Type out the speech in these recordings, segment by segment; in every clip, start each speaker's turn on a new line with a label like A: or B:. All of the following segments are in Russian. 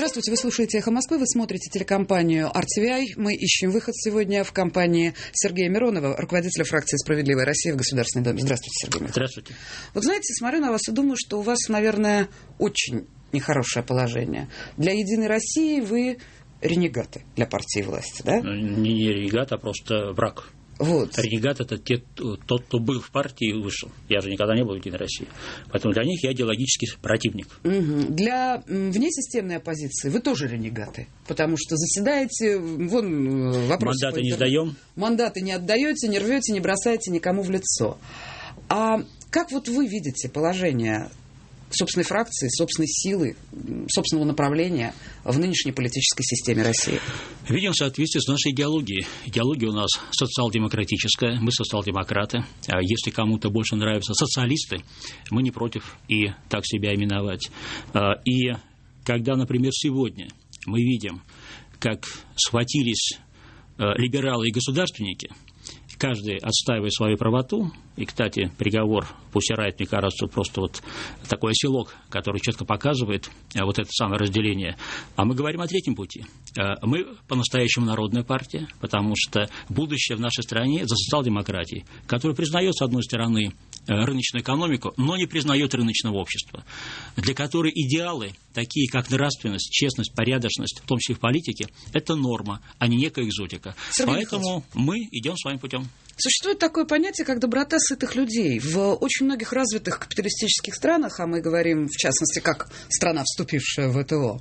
A: Здравствуйте, вы слушаете «Эхо Москвы», вы смотрите телекомпанию RTVI. Мы ищем выход сегодня в компании Сергея Миронова, руководителя фракции «Справедливая Россия» в Государственной Думе. Здравствуйте, Сергей Миронов.
B: Здравствуйте.
A: Вот знаете, смотрю на вас и думаю, что у вас, наверное, очень нехорошее положение. Для «Единой России» вы ренегаты для партии власти, да?
B: Не ренегат, а просто враг.
A: Вот.
B: Ренегат – это тот, кто был в партии и вышел. Я же никогда не был в «Единой России». Поэтому для них я идеологический противник.
A: Угу. Для внесистемной оппозиции вы тоже ренегаты, потому что заседаете, вон вопрос.
B: Мандаты не сдаем.
A: Мандаты не отдаете, не рвете, не бросаете никому в лицо. А как вот вы видите положение собственной фракции, собственной силы, собственного направления в нынешней политической системе России?
B: Видим в соответствии с нашей идеологией. Идеология у нас социал-демократическая, мы социал-демократы. А если кому-то больше нравятся социалисты, мы не против и так себя именовать. И когда, например, сегодня мы видим, как схватились либералы и государственники, каждый отстаивает свою правоту. И, кстати, приговор Пусирайт, мне кажется, просто вот такой оселок, который четко показывает вот это самое разделение. А мы говорим о третьем пути. Мы по-настоящему народная партия, потому что будущее в нашей стране за социал-демократией, которая признает, с одной стороны, рыночную экономику, но не признает рыночного общества, для которой идеалы, такие как нравственность, честность, порядочность, в том числе в политике, это норма, а не некая экзотика. Поэтому мы идем своим путем.
A: Существует такое понятие, как доброта сытых людей. В очень многих развитых капиталистических странах, а мы говорим, в частности, как страна, вступившая в ВТО,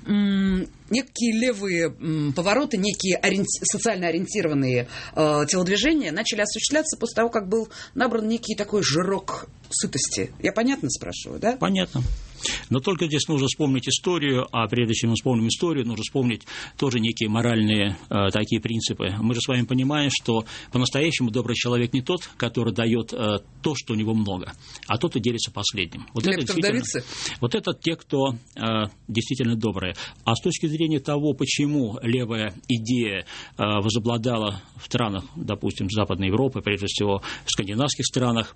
A: некие левые повороты, некие социально ориентированные телодвижения начали осуществляться после того, как был набран некий такой жирок сытости. Я понятно спрашиваю, да?
B: Понятно. Но только здесь нужно вспомнить историю, а прежде чем мы вспомним историю, нужно вспомнить тоже некие моральные такие принципы. Мы же с вами понимаем, что по-настоящему добрый человек не тот, который дает то, что у него много, а тот, кто делится последним. Вот это те, кто действительно добрые. А с точки зрения того, почему левая идея возобладала в странах, допустим, Западной Европы, прежде всего в скандинавских странах,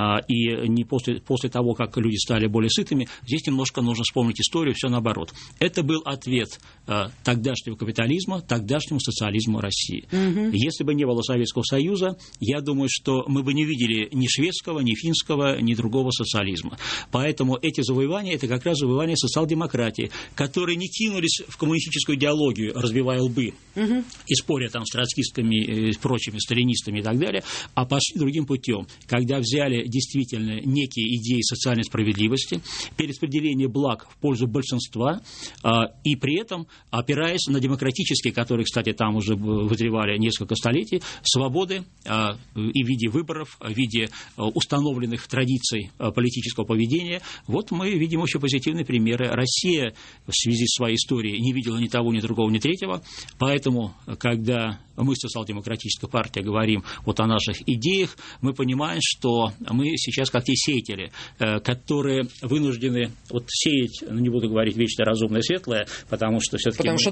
B: и не после того, как люди стали более сытыми, здесь немножко нужно вспомнить историю, все наоборот. Это был ответ тогдашнего капитализма, тогдашнему социализму России. Угу. Если бы не было Советского Союза, я думаю, что мы бы не видели ни шведского, ни финского, ни другого социализма. Поэтому эти завоевания – это как раз завоевания социал-демократии, которые не кинулись в коммунистическую идеологию, разбивая лбы, и споря там с троцкистами, и прочими сталинистами и так далее, а пошли другим путем, когда взяли действительно некие идеи социальной справедливости, перераспределение благ в пользу большинства, и при этом опираясь на демократические, которые, кстати, там уже вызревали несколько столетий, свободы и в виде выборов, в виде установленных традиций политического поведения. Вот мы видим очень позитивные примеры. Россия в связи с своей историей не видела ни того, ни другого, ни третьего, поэтому, когда мы, социал-демократическая партия, говорим вот о наших идеях, мы понимаем, что мы сейчас как те сеятели, которые вынуждены вот сеять, не буду говорить вечно разумное, светлое, потому что все-таки мы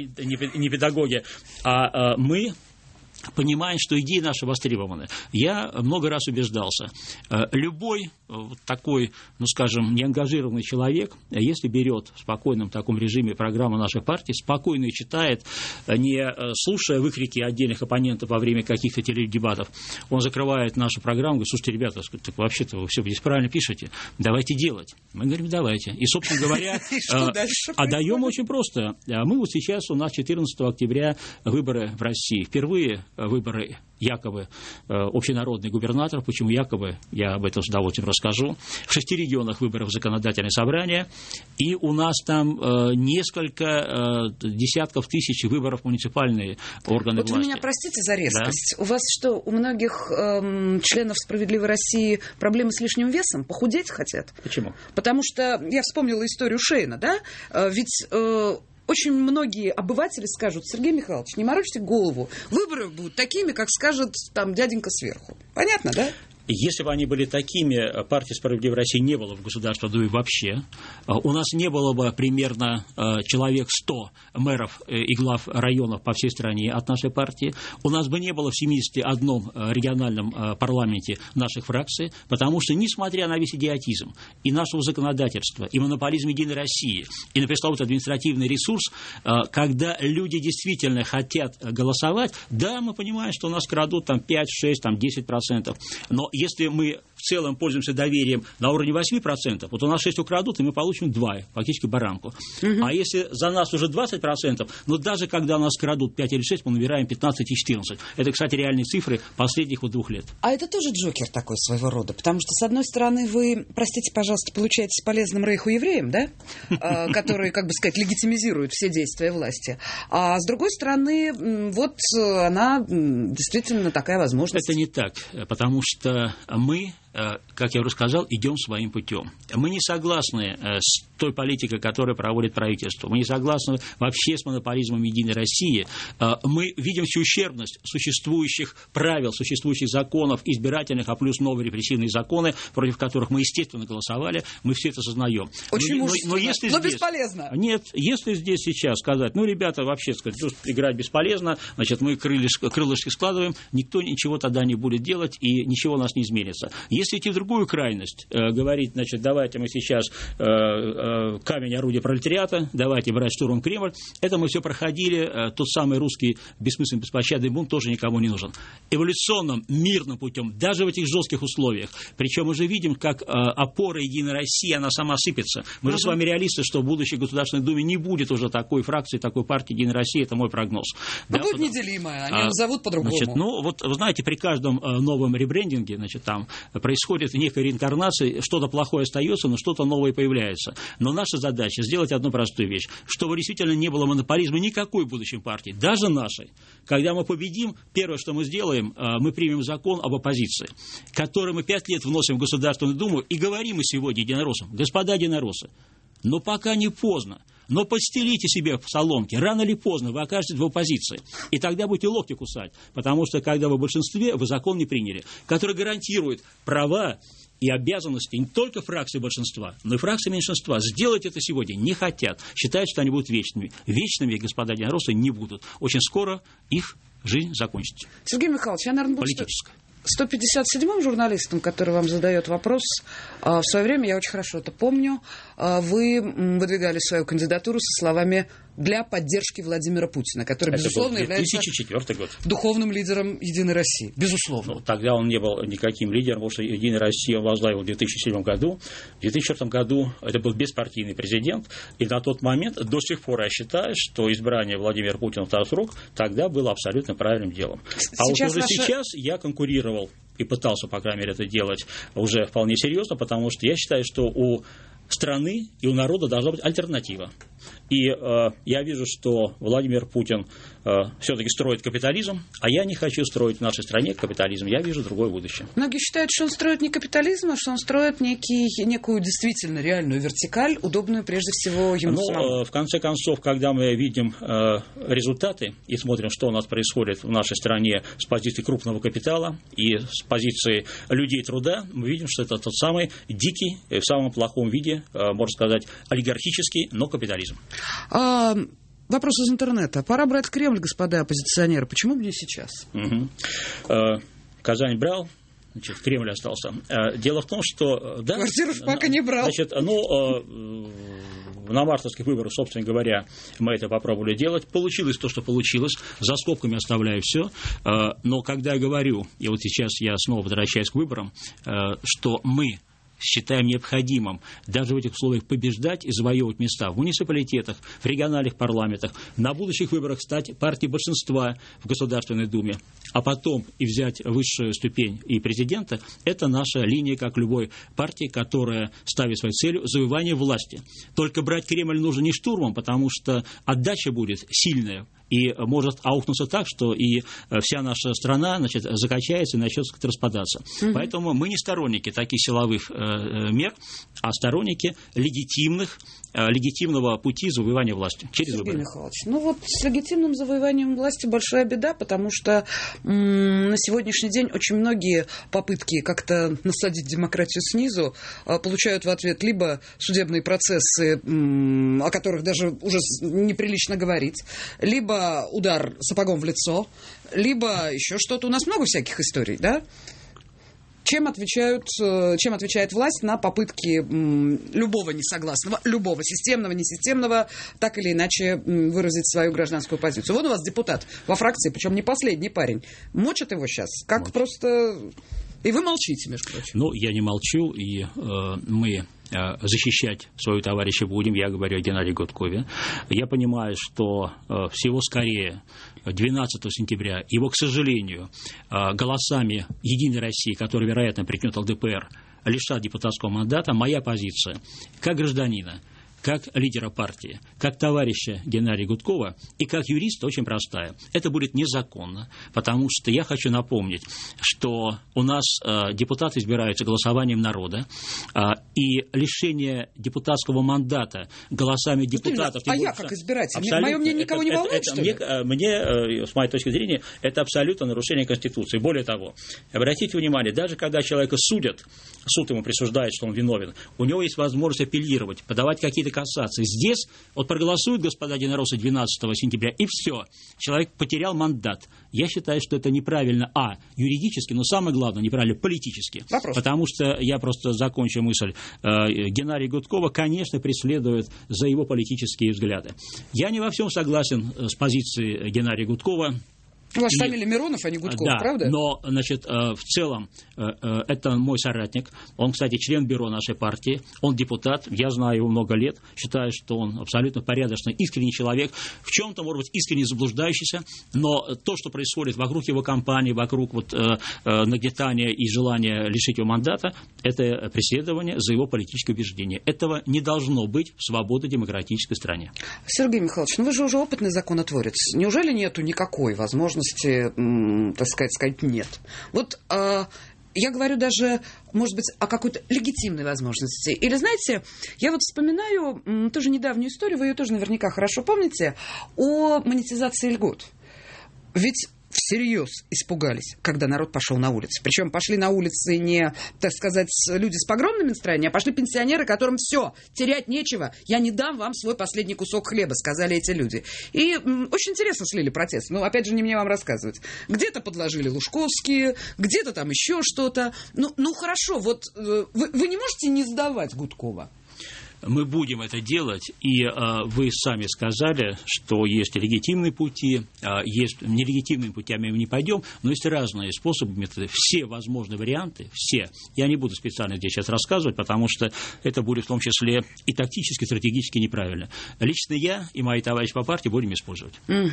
B: не педагоги, а мы понимаем, что идеи наши востребованы. Я много раз убеждался. Любой такой, скажем, неангажированный человек, если берет в спокойном таком режиме программу нашей партии, спокойно и читает, не слушая выкрики отдельных оппонентов во время каких-то теледебатов, он закрывает нашу программу, говорит: слушайте, ребята, так вообще-то вы все здесь правильно пишете, давайте делать. Мы говорим: давайте. И, собственно говоря, даем очень просто. Мы вот сейчас, у нас 14 октября выборы в России. Впервые выборы якобы общенародных губернаторов. Почему якобы? Я об этом с удовольствием расскажу. В 6 регионах выборов в законодательное собрание. И у нас там несколько десятков тысяч выборов муниципальные органы власти.
A: Вы меня простите за резкость. Да? У вас что, у многих членов «Справедливой России» проблемы с лишним весом? Похудеть хотят?
B: Почему?
A: Потому что я вспомнила историю Шейна, да? Ведь очень многие обыватели скажут: Сергей Михайлович, не морочьте голову, выборы будут такими, как скажет там дяденька сверху. Понятно, да?
B: Если бы они были такими, партии «Справедливой России» не было в Государственной Думе вообще. У нас не было бы примерно человек 100 мэров и глав районов по всей стране от нашей партии. У нас бы не было в 71 региональном парламенте наших фракций, потому что, несмотря на весь идиотизм и нашего законодательства, и монополизм «Единой России», и на пресловутый административный ресурс, когда люди действительно хотят голосовать, да, мы понимаем, что у нас крадут там 5, 6, там 10%, но если мы в целом пользуемся доверием на уровне 8%, вот у нас 6 украдут, и мы получим 2, фактически баранку. А если за нас уже 20%, но даже когда нас крадут 5 или 6, мы набираем 15 и 14. Это, кстати, реальные цифры последних 2 лет.
A: А это тоже джокер такой своего рода, потому что, с одной стороны, вы, простите, пожалуйста, получаетесь полезным рейху-евреем, да, который, как бы сказать, легитимизирует все действия власти, а с другой стороны, вот она действительно такая возможность.
B: Это не так, потому что мы, как я уже сказал, идем своим путем. Мы не согласны с той политикой, которую проводит правительство. Мы не согласны вообще с монополизмом «Единой России». Мы видим всю ущербность существующих правил, существующих законов избирательных, а плюс новые репрессивные законы, против которых мы, естественно, голосовали. Мы все это сознаем.
A: Очень мужественно, но
B: здесь,
A: бесполезно.
B: Нет, если здесь сейчас сказать, ребята, вообще сказать, играть бесполезно, значит, мы крылышки складываем, никто ничего тогда не будет делать, и ничего у нас не изменится. Если идти в другую крайность, говорить, значит, давайте мы сейчас камень орудия пролетариата, давайте брать штурмом Кремль, это мы все проходили, тот самый русский бессмысленный беспощадный бунт тоже никому не нужен. Эволюционным, мирным путем, даже в этих жестких условиях, причем мы же видим, как опора Единой России, она сама сыпется. Мы же с вами реалисты, что в будущей Государственной Думе не будет уже такой фракции, такой партии Единой России, это мой прогноз.
A: Да, будет неделимая, они назовут по-другому.
B: Значит, вот вы знаете, при каждом новом ребрендинге, значит, там происходит некая реинкарнация, что-то плохое остается, но что-то новое появляется. Но наша задача сделать одну простую вещь, чтобы действительно не было монополизма никакой будущей партии, даже нашей. Когда мы победим, первое, что мы сделаем, мы примем закон об оппозиции, который мы 5 лет вносим в Государственную Думу, и говорим мы сегодня единороссам: господа единороссы, но пока не поздно. Но подстелите себе соломки, рано или поздно вы окажетесь в оппозиции. И тогда будете локти кусать, потому что, когда вы в большинстве, вы закон не приняли, который гарантирует права и обязанности не только фракции большинства, но и фракции меньшинства. Сделать это сегодня не хотят, считают, что они будут вечными. Вечными, господа единороссы, не будут. Очень скоро их жизнь закончится.
A: Сергей Михайлович, я, наверное, буду 157-м журналистом, который вам задает вопрос. В свое время, я очень хорошо это помню, вы выдвигали свою кандидатуру со словами «для поддержки Владимира Путина», который, это безусловно, является
B: 2004 год.
A: Духовным лидером «Единой России». Безусловно.
B: Тогда он не был никаким лидером, потому что «Единая Россия» он возглавил в 2007 году. В 2004 году это был беспартийный президент. И на тот момент, до сих пор я считаю, что избрание Владимира Путина в второй срок тогда было абсолютно правильным делом. Сейчас я конкурировал и пытался, по крайней мере, это делать уже вполне серьезно, потому что я считаю, что у страны и у народа должна быть альтернатива. И я вижу, что Владимир Путин все-таки строит капитализм, а я не хочу строить в нашей стране капитализм. Я вижу другое будущее.
A: Многие считают, что он строит не капитализм, а что он строит некую действительно реальную вертикаль, удобную прежде всего ему самому.
B: В конце концов, когда мы видим результаты и смотрим, что у нас происходит в нашей стране с позиции крупного капитала и с позиции людей труда, мы видим, что это тот самый дикий, в самом плохом виде, можно сказать, олигархический, но капитализм.
A: Вопрос из интернета. Пора брать Кремль, господа оппозиционеры. Почему бы не сейчас?
B: Казань брал, значит, Кремль остался. Дело в том, что... Да,
A: квартиру пока не брал.
B: Значит, на мартовских выборах, собственно говоря, мы это попробовали делать. Получилось то, что получилось. За скобками оставляю все. Но когда я говорю, и вот сейчас я снова возвращаюсь к выборам, что мы считаем необходимым даже в этих условиях побеждать и завоевывать места в муниципалитетах, в региональных парламентах, на будущих выборах стать партией большинства в Государственной Думе, а потом и взять высшую ступень и президента, это наша линия, как любой партии, которая ставит своей целью завоевание власти. Только брать Кремль нужно не штурмом, потому что отдача будет сильная, и может аукнуться так, что и вся наша страна, значит, закачается и начнет как-то распадаться. Поэтому мы не сторонники таких силовых мер, а сторонники легитимного пути завоевания власти через
A: Сергей
B: выборы.
A: Михайлович, ну вот с легитимным завоеванием власти большая беда, потому что на сегодняшний день очень многие попытки как-то насадить демократию снизу получают в ответ либо судебные процессы, о которых даже уже неприлично говорить, либо удар сапогом в лицо, либо еще что-то. У нас много всяких историй, да? Чем отвечает власть на попытки любого несогласного, любого системного, несистемного, так или иначе выразить свою гражданскую позицию? Вот у вас депутат во фракции, причем не последний парень. Мочат его сейчас, как
B: вот.
A: Просто... И вы молчите, между прочим.
B: Ну, я не молчу, и мы защищать своего товарища будем, я говорю о Геннадии Гудкове. Я понимаю, что всего скорее 12 сентября его, к сожалению, голосами «Единой России», которая, вероятно, прикнет ЛДПР, лишат депутатского мандата. Моя позиция как гражданина, как лидера партии, как товарища Геннадия Гудкова и как юриста очень простая. Это будет незаконно, потому что я хочу напомнить, что у нас депутаты избираются голосованием народа, и лишение депутатского мандата голосами депутатов...
A: А я как избиратель? Мое мнение никого не волнует, что ли?
B: Мне, с моей точки зрения, это абсолютно нарушение Конституции. Более того, обратите внимание, даже когда человека судят, суд ему присуждает, что он виновен, у него есть возможность апеллировать, подавать какие-то кассации. Здесь вот проголосуют господа единороссы 12 сентября, и все. Человек потерял мандат. Я считаю, что это неправильно, юридически, но самое главное, неправильно политически.
A: Вопрос.
B: Потому что, я просто закончу мысль, Геннадия Гудкова, конечно, преследует за его политические взгляды. Я не во всем согласен с позицией Геннадия Гудкова.
A: У вас фамилия Миронов, а не Гудков,
B: да,
A: правда?
B: Но, значит, в целом, это мой соратник. Он, кстати, член бюро нашей партии. Он депутат. Я знаю его много лет. Считаю, что он абсолютно порядочный, искренний человек. В чем-то, может быть, искренне заблуждающийся. Но то, что происходит вокруг его кампании, вокруг нагнетания и желания лишить его мандата, это преследование за его политические убеждения. Этого не должно быть в свободной демократической стране.
A: Сергей Михайлович, вы же уже опытный законотворец. Неужели нету никакой возможности, так сказать, нет? Вот я говорю даже, может быть, о какой-то легитимной возможности. Или, знаете, я вот вспоминаю тоже недавнюю историю, вы ее тоже наверняка хорошо помните, о монетизации льгот. Ведь всерьез испугались, когда народ пошел на улицы. Причем пошли на улицы не, так сказать, люди с погромными настроениями, а пошли пенсионеры, которым все, терять нечего. Я не дам вам свой последний кусок хлеба, сказали эти люди. И очень интересно слили протест. Ну, опять же, не мне вам рассказывать. Где-то подложили Лужковские, где-то там еще что-то. Ну хорошо, вот вы не можете не сдавать Гудкова?
B: Мы будем это делать, и вы сами сказали, что есть легитимные пути, есть нелегитимными путями мы не пойдем, но есть разные способы, методы, все возможные варианты, все. Я не буду специально здесь сейчас рассказывать, потому что это будет в том числе и тактически, и стратегически неправильно. Лично я и мои товарищи по партии будем использовать.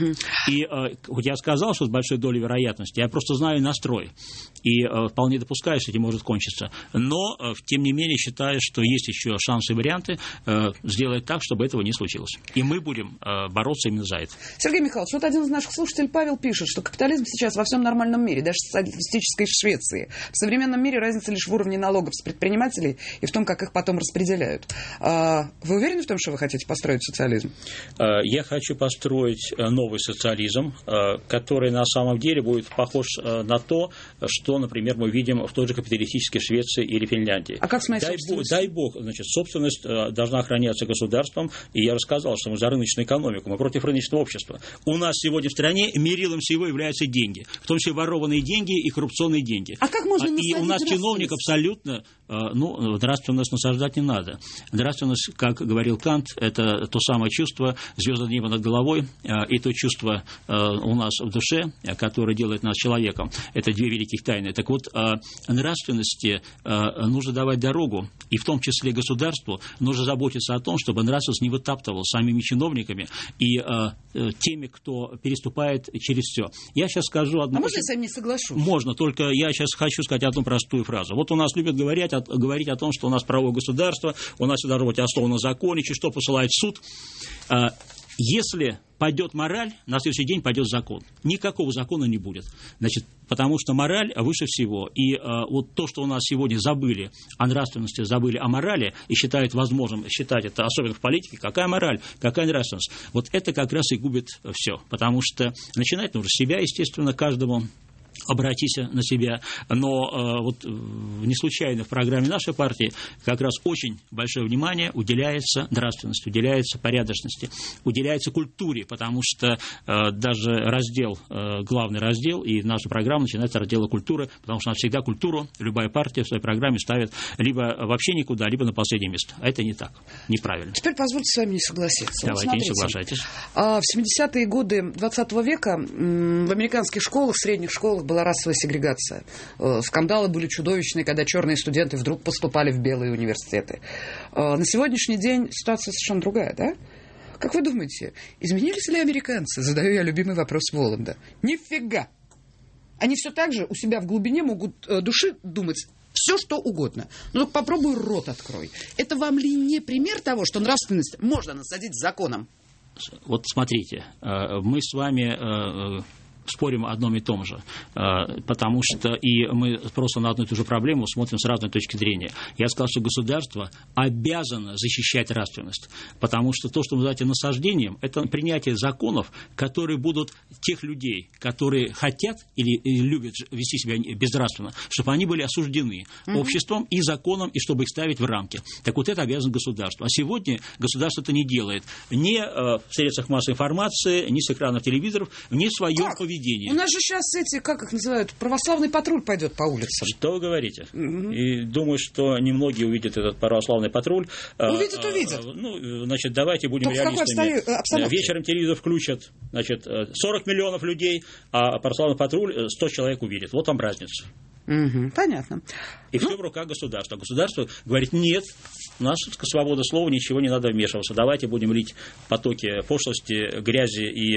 B: И хоть я сказал, что с большой долей вероятности, я просто знаю настрой, и вполне допускаю, что этим может кончиться. Но, тем не менее, считаю, что есть еще шансы и варианты сделать так, чтобы этого не случилось. И мы будем бороться именно за это.
A: Сергей Михайлович, вот один из наших слушателей, Павел, пишет, что капитализм сейчас во всем нормальном мире, даже в социалистической Швеции. В современном мире разница лишь в уровне налогов с предпринимателей и в том, как их потом распределяют. Вы уверены в том, что вы хотите построить социализм?
B: Я хочу построить новый социализм, который на самом деле будет похож на то, что, например, мы видим в той же капиталистической Швеции или Финляндии.
A: А как с моей собственностью?
B: Дай бог, значит, собственность должна охраняться государством, и я рассказал, что мы за рыночную экономику, мы против рыночного общества. У нас сегодня в стране мерилом всего являются деньги, в том числе ворованные деньги и коррупционные деньги.
A: А как можно
B: И у нас чиновник абсолютно, нравственность насаждать не надо. Нравственность, как говорил Кант, это то самое чувство звездного неба над головой, и то чувство у нас в душе, которое делает нас человеком. Это две великих тайны. Так вот, нравственности нужно давать дорогу, и в том числе государству нужно заботиться о том, чтобы нравственность не вытаптывал самими чиновниками и теми, кто переступает через все. Я сейчас скажу одну...
A: А можно я с вами не соглашусь?
B: Можно, только я сейчас хочу сказать одну простую фразу. Вот у нас любят говорить о том, что у нас правовое государство, у нас должно быть основано на законе, что посылает в суд. Если пойдет мораль, на следующий день пойдет закон. Никакого закона не будет. Значит, потому что мораль выше всего. И вот то, что у нас сегодня забыли о нравственности, забыли о морали, и считают возможным считать это, особенно в политике, какая мораль, какая нравственность, вот это как раз и губит все. Потому что начинать нужно с себя, естественно, каждому. Обратись на себя. Но вот не случайно в программе нашей партии как раз очень большое внимание уделяется нравственности, уделяется порядочности, уделяется культуре, потому что даже раздел, главный раздел, и наша программа начинается с раздела культуры, потому что она всегда культуру, любая партия в своей программе ставит либо вообще никуда, либо на последнее место. А это не так, неправильно.
A: Теперь позвольте с вами не согласиться.
B: Давайте, вот не соглашайтесь.
A: В 70-е годы 20 века в американских школах, средних школах была расовая сегрегация. Скандалы были чудовищные, когда черные студенты вдруг поступали в белые университеты. На сегодняшний день ситуация совершенно другая, да? Как вы думаете, изменились ли американцы? Задаю я любимый вопрос Воланда. Нифига! Они все так же у себя в глубине могут души думать все, что угодно. Но только попробуй рот открой. Это вам ли не пример того, что нравственность можно насадить законом?
B: Вот смотрите, мы с вами спорим о одном и том же, потому что и мы просто на одну и ту же проблему смотрим с разной точки зрения. Я сказал, что государство обязано защищать нравственность, потому что то, что вы называете насаждением, это принятие законов, которые будут тех людей, которые хотят или любят вести себя безнравственно, чтобы они были осуждены обществом и законом, и чтобы их ставить в рамки. Так вот это обязано государство. А сегодня государство это не делает ни в средствах массовой информации, ни с экранов телевизоров, ни в своем поведении.
A: У нас же сейчас эти, как их называют, православный патруль пойдет по улицам.
B: Что вы говорите? И думаю, что немногие увидят этот православный патруль.
A: Увидят.
B: Ну, значит, давайте будем
A: только
B: реалистами. Вечером телевизор включат, значит, 40 миллионов людей, а православный патруль 100 человек увидит. Вот вам разница.
A: Понятно.
B: И все в руках государства. Государство говорит, нет, у нас свобода слова, ничего не надо вмешиваться. Давайте будем лить потоки пошлости, грязи и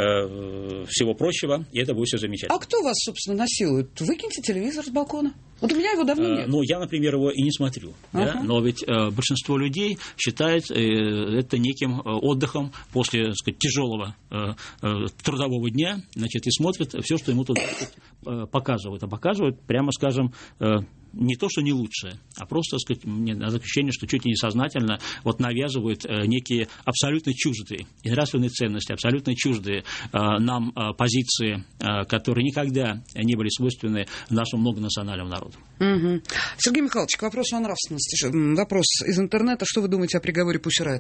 B: всего прочего, и это будет все замечательно.
A: А кто вас, собственно, насилует? Выкиньте телевизор с балкона. Вот у меня его давно нет.
B: Ну, я, например, его и не смотрю. Да? Но ведь большинство людей считает это неким отдыхом после, так сказать, тяжелого трудового дня, значит, и смотрят все, что ему тут показывают. А показывают, прямо скажем, не то, что не лучшее, а просто, так сказать, мне ощущение, что чуть ли не сознательно вот навязывают некие абсолютно чуждые и нравственные ценности, абсолютно чуждые нам позиции, которые никогда не были свойственны нашему многонациональному народу.
A: Сергей Михайлович, к вопросу о нравственности. Вопрос из интернета. Что вы думаете о приговоре Pussy Riot?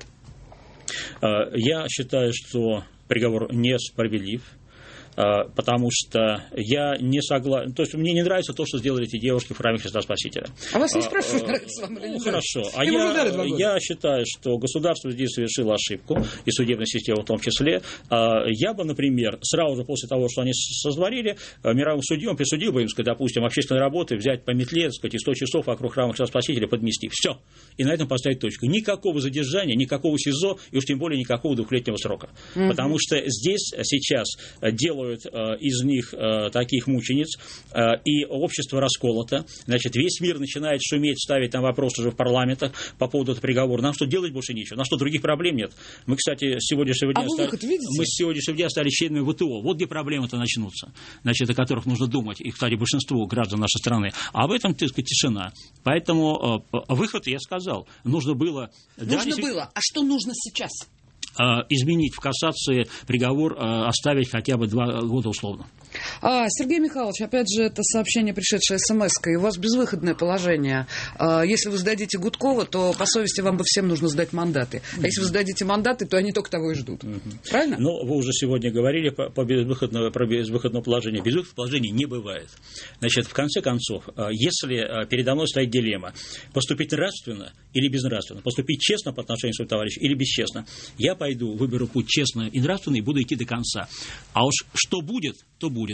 B: Я считаю, что приговор несправедлив. Потому что я не согласен, то есть мне не нравится то, что сделали эти девушки в храме Христа Спасителя.
A: А вас не спрашивают, нравится вам или не
B: нравится? Хорошо, я считаю, что государство здесь совершило ошибку, и судебная система в том числе. Я бы, например, сразу же после того, что они сотворили, мировым судьям присудил бы им, сказать, допустим, общественные работы взять по метле, сказать, и 100 часов вокруг храма Христа Спасителя подмести. Все. И на этом поставить точку. Никакого задержания, никакого СИЗО, и уж тем более никакого двухлетнего срока. Потому что здесь сейчас делают из них таких мучениц, и общество расколото. Значит, весь мир начинает шуметь, ставить там вопросы уже в парламентах по поводу этого приговора. Нам что, делать больше нечего? Нам что, других проблем нет? Мы, кстати, с сегодняшнего дня стали членами ВТО. Вот где проблемы-то начнутся, значит, о которых нужно думать, и, кстати, большинству граждан нашей страны. А в этом, так сказать, тишина. Поэтому выход, я сказал, нужно было...
A: Нужно было. А что нужно сейчас?
B: Изменить в кассации приговор, оставить хотя бы 2 года условно.
A: Сергей Михайлович, опять же, это сообщение, пришедшее смс-кой. У вас безвыходное положение. Если вы сдадите Гудкова, то по совести вам бы всем нужно сдать мандаты. А если вы сдадите мандаты, то они только того и ждут. Правильно?
B: Ну, вы уже сегодня говорили про безвыходное положение. Безвыходного положения не бывает. Значит, в конце концов, если передо мной стоит дилемма, поступить нравственно или безнравственно, поступить честно по отношению к своему товарищу или бесчестно, я пойду, выберу путь честно и нравственно и буду идти до конца. А уж что будет, то будет.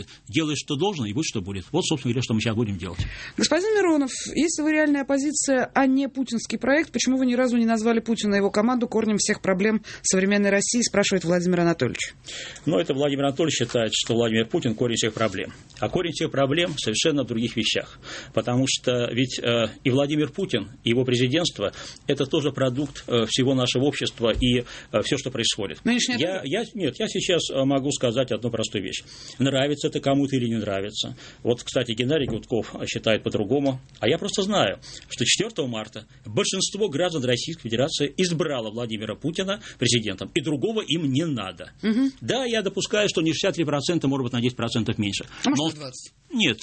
B: будет. Делай, что должно, и будь, что будет. Вот, собственно говоря, что мы сейчас будем делать.
A: Господин Миронов, если вы реальная оппозиция, а не путинский проект, почему вы ни разу не назвали Путина и его команду корнем всех проблем современной России, спрашивает Владимир Анатольевич.
B: Ну, это Владимир Анатольевич считает, что Владимир Путин корень всех проблем. А корень всех проблем совершенно в других вещах. Потому что ведь и Владимир Путин, и его президентство – это тоже продукт всего нашего общества и все, что происходит. Я сейчас могу сказать одну простую вещь. Нравится это кому-то или не нравится. Вот, кстати, Геннадий Гудков считает по-другому. А я просто знаю, что 4 марта большинство граждан Российской Федерации избрало Владимира Путина президентом. И другого им не надо. Угу. Да, я допускаю, что не 63%, может быть, на 10% меньше.
A: А может, 20%?
B: Нет.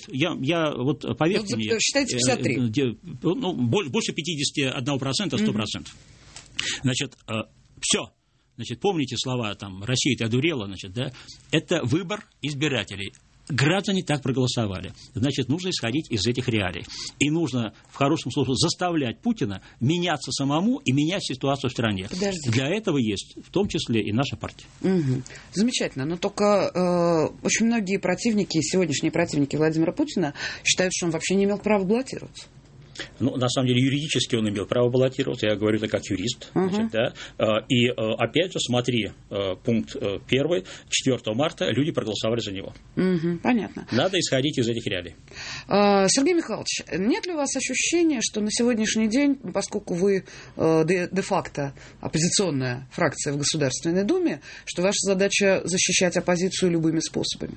B: Я вот, поверьте мне...
A: Считайте 53%.
B: Больше 51%, 100%. Значит, все. Значит, помните слова, там, Россия-то одурела, значит, да? Это выбор избирателей. Граждане так проголосовали. Значит, нужно исходить из этих реалий. И нужно, в хорошем смысле, заставлять Путина меняться самому и менять ситуацию в стране.
A: Подождите.
B: Для этого есть, в том числе, и наша партия.
A: Угу. Замечательно. Но только очень многие противники, сегодняшние противники Владимира Путина считают, что он вообще не имел права баллотироваться.
B: Ну, на самом деле, юридически он имел право баллотироваться, я говорю это как юрист. Значит, да? И, опять же, смотри, пункт 1, 4 марта люди проголосовали за него.
A: Понятно.
B: Надо исходить из этих реалий.
A: Сергей Михайлович, нет ли у вас ощущения, что на сегодняшний день, поскольку вы де-факто оппозиционная фракция в Государственной Думе, что ваша задача защищать оппозицию любыми способами?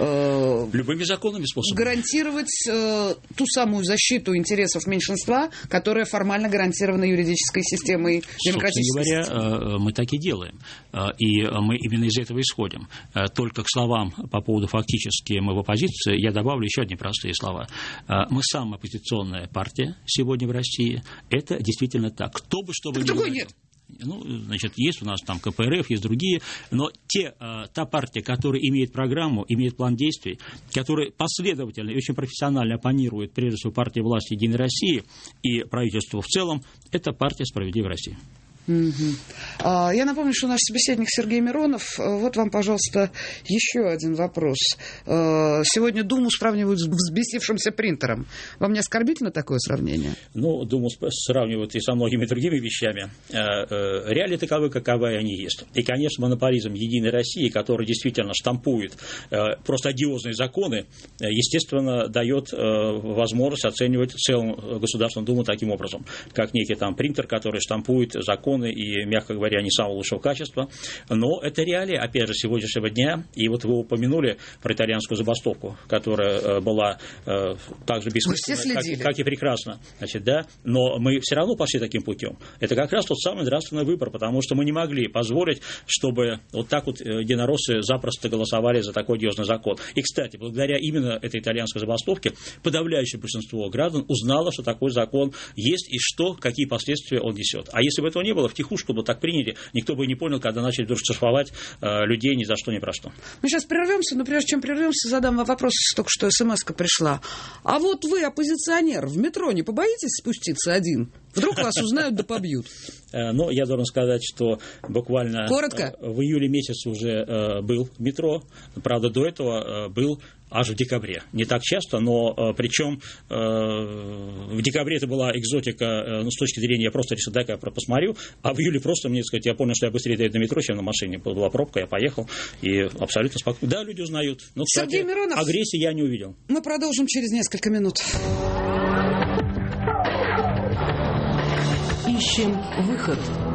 B: Любыми законными способами.
A: Гарантировать ту самую защиту интересов меньшинства, которая формально гарантирована юридической системой демократической системой.
B: Собственно говоря, мы так и делаем. И мы именно из этого исходим. Только к словам по поводу фактически мы в оппозиции, я добавлю еще одни простые слова. Мы самая оппозиционная партия сегодня в России. Это действительно так. Кто бы что бы ни говорил.
A: Нет.
B: Ну, значит, есть у нас там КПРФ, есть другие, но та партия, которая имеет программу, имеет план действий, которая последовательно и очень профессионально оппонирует, прежде всего, партии власти «Единой России» и правительству в целом, это партия «Справедливая Россия».
A: Я напомню, что наш собеседник Сергей Миронов. Вот вам, пожалуйста, еще один вопрос. Сегодня Думу сравнивают с взбесившимся принтером. Вам не оскорбительно такое сравнение?
B: Ну, Думу сравнивают и со многими другими вещами. Реалии таковы, каковы они есть. И, конечно, монополизм «Единой России», который действительно штампует просто одиозные законы, естественно, дает возможность оценивать целую Государственную Думу таким образом, как некий там принтер, который штампует законы и, мягко говоря, не самого лучшего качества. Но это реалии, опять же, сегодняшнего дня. И вот вы упомянули про итальянскую забастовку, которая была также бессмысленной, как и прекрасно. Значит, да? Но мы все равно пошли таким путем. Это как раз тот самый нравственный выбор, потому что мы не могли позволить, чтобы вот так вот единороссы запросто голосовали за такой одиозный закон. И, кстати, благодаря именно этой итальянской забастовке подавляющее большинство граждан узнало, что такой закон есть и какие последствия он несет. А если бы этого не было, втихушку бы так приняли, никто бы и не понял, когда начали вдруг штрафовать людей ни за что, ни про что.
A: Мы сейчас прервемся, но прежде чем прервемся, задам вам вопрос, только что смс-ка пришла. А вот вы, оппозиционер, в метро не побоитесь спуститься один? Вдруг вас узнают да побьют?
B: Ну, я должен сказать, что буквально
A: коротко?
B: В июле месяце уже был в метро. Правда, до этого был аж в декабре. Не так часто, но причем в декабре это была экзотика, с точки зрения, я просто решил, дай-ка я посмотрю, а в июле просто, мне сказать, я понял, что я быстрее доеду на метро, чем на машине. Была пробка, я поехал, и абсолютно спокойно. Да, люди узнают. Но, кстати,
A: Сергей Миронов,
B: агрессии я не увидел.
A: Мы продолжим через несколько минут. Ищем выход.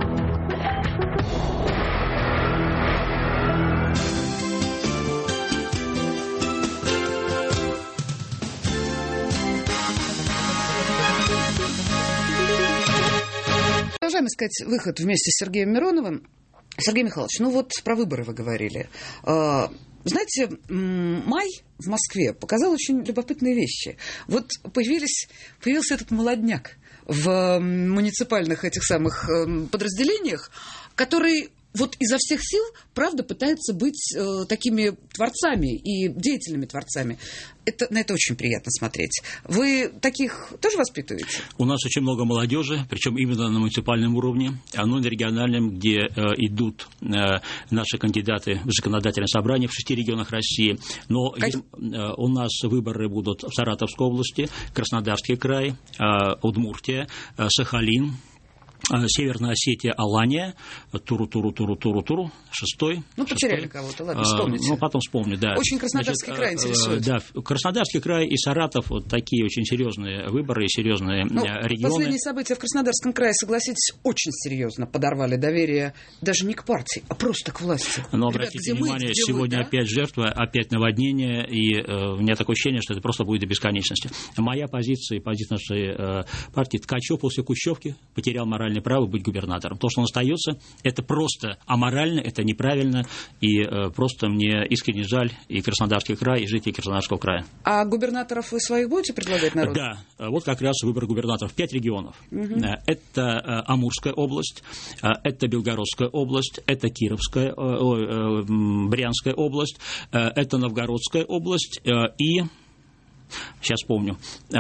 A: Продолжаем искать выход вместе с Сергеем Мироновым. Сергей Михайлович, ну вот про выборы вы говорили. Знаете, май в Москве показал очень любопытные вещи. Вот появился этот молодняк в муниципальных этих самых подразделениях, который вот изо всех сил, правда, пытаются быть такими творцами и деятельными творцами. На это очень приятно смотреть. Вы таких тоже воспитываете?
B: У нас очень много молодежи, причем именно на муниципальном уровне, а на региональном, где идут наши кандидаты в законодательное собрание в 6 регионах России. Но у нас выборы будут в Саратовской области, Краснодарский край, Удмуртия, Сахалин, Северная Осетия, Алания, Туру, 6-й.
A: Потеряли кого-то, ладно, вспомните.
B: Потом вспомню, да.
A: Очень Краснодарский край интересует.
B: Да, Краснодарский край и Саратов, вот такие очень серьезные выборы и серьезные регионы.
A: Последние события в Краснодарском крае, согласитесь, очень серьезно подорвали доверие даже не к партии, а просто к власти.
B: Но обратите внимание, сегодня опять жертва, опять наводнение, и у меня такое ощущение, что это просто будет до бесконечности. Моя позиция и позиция нашей партии: Ткачев после Кущевки потерял моральное право быть губернатором. То, что он остается, это просто аморально, это неправильно, и просто мне искренне жаль и Краснодарский край, и жителей Краснодарского края.
A: А губернаторов вы своих будете предлагать народу?
B: Да, вот как раз выбор губернаторов. 5 регионов. Это Амурская область, это Белгородская область, это Брянская область, это Новгородская область и... Сейчас помню.